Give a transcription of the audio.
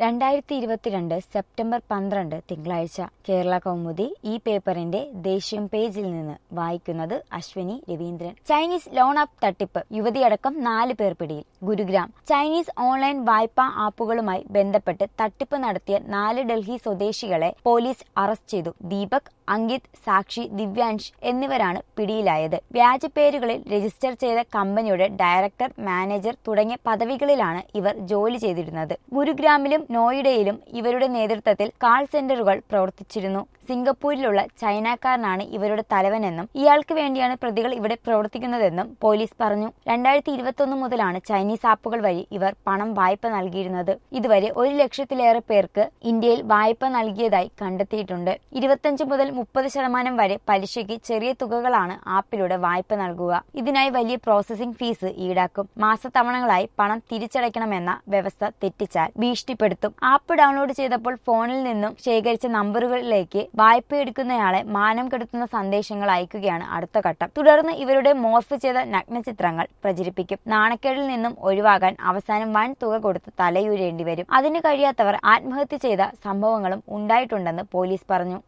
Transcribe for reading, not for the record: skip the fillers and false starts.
2022 September 12 തിങ്കളാഴ്ച കേരള കൗമുദി ഈ പേപ്പറിന്റെ ദേശീയം പേജിൽ നിന്ന് വായിക്കുന്നത് Ashwini Raveendran. Chinese loan app തട്ടിപ്പ്, യുവതിയടക്കം 4 പേർ പിടിയിൽ. ഗുരുഗ്രാം. ചൈനീസ് ഓൺലൈൻ വായ്പാ ആപ്പുകളുമായി ബന്ധപ്പെട്ട് തട്ടിപ്പ് നടത്തിയ 4 ഡൽഹി സ്വദേശികളെ പോലീസ് അറസ്റ്റ് ചെയ്തു. ദീപക്, അങ്കിത്, സാക്ഷി, ദിവ്യാൻഷ് എന്നിവരാണ് പിടിയിലായത്. വ്യാജ പേരുകളിൽ രജിസ്റ്റർ ചെയ്ത കമ്പനിയുടെ ഡയറക്ടർ, മാനേജർ തുടങ്ങിയ പദവികളിലാണ് ഇവർ ജോലി ചെയ്തിരുന്നത്. ഗുരുഗ്രാമിലും നോയിഡയിലും ഇവരുടെ നേതൃത്വത്തിൽ കാൾ സെന്ററുകൾ പ്രവർത്തിച്ചിരുന്നു. സിംഗപ്പൂരിലുള്ള ചൈനക്കാരനാണ് ഇവരുടെ തലവനെന്നും ഇയാൾക്ക് വേണ്ടിയാണ് പ്രതികൾ ഇവിടെ പ്രവർത്തിക്കുന്നതെന്നും പോലീസ് പറഞ്ഞു. 2021 മുതലാണ് ചൈനീസ് ആപ്പുകൾ വഴി ഇവർ പണം വായ്പ നൽകിയിരുന്നത്. ഇതുവരെ 1 ലക്ഷത്തിലേറെ പേർക്ക് ഇന്ത്യയിൽ വായ്പ നൽകിയതായി കണ്ടെത്തിയിട്ടുണ്ട്. 25 മുതൽ 30% വരെ പലിശയ്ക്ക് ചെറിയ തുകകളാണ് ആപ്പിലൂടെ വായ്പ നൽകുക. ഇതിനായി വലിയ പ്രോസസിംഗ് ഫീസ് ഈടാക്കും. മാസത്തവണകളായി പണം തിരിച്ചടയ്ക്കണമെന്ന വ്യവസ്ഥ തെറ്റിച്ചാൽ ഭീഷണിപ്പെടുത്തും. ആപ്പ് ഡൗൺലോഡ് ചെയ്തപ്പോൾ ഫോണിൽ നിന്നും ശേഖരിച്ച നമ്പറുകളിലേക്ക് വായ്പയെടുക്കുന്നയാളെ മാനം കെടുത്തുന്ന സന്ദേശങ്ങൾ അയക്കുകയാണ് അടുത്ത ഘട്ടം. തുടർന്ന് ഇവരുടെ മോർഫ് ചെയ്ത നഗ്നചിത്രങ്ങൾ പ്രചരിപ്പിക്കും. നാണക്കേടിൽ നിന്നും ഒഴിവാകാൻ അവസാനം വൻ തുക കൊടുത്ത് തലയൂരേണ്ടി വരും. അതിന് കഴിയാത്തവർ ആത്മഹത്യ ചെയ്ത സംഭവങ്ങളും ഉണ്ടായിട്ടുണ്ടെന്ന് പോലീസ് പറഞ്ഞു.